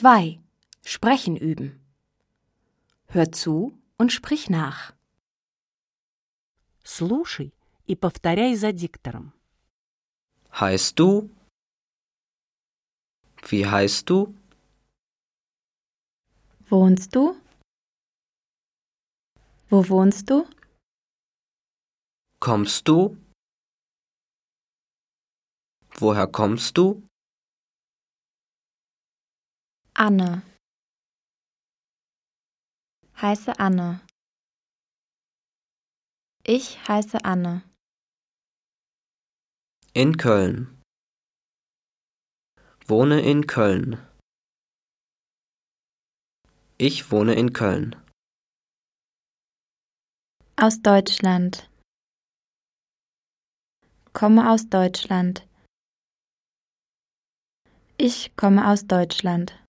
2. Sprechen üben. Hör zu und sprich nach. Слушай и повторяй за диктором. Heißt du? Wie heißt du? Wohnst du? Wo wohnst du? Kommst du? Woher kommst du? Anne. Heiße Anne. Ich heiße Anne. In Köln. Wohne in Köln. Ich wohne in Köln. Aus Deutschland. Komme aus Deutschland. Ich komme aus Deutschland.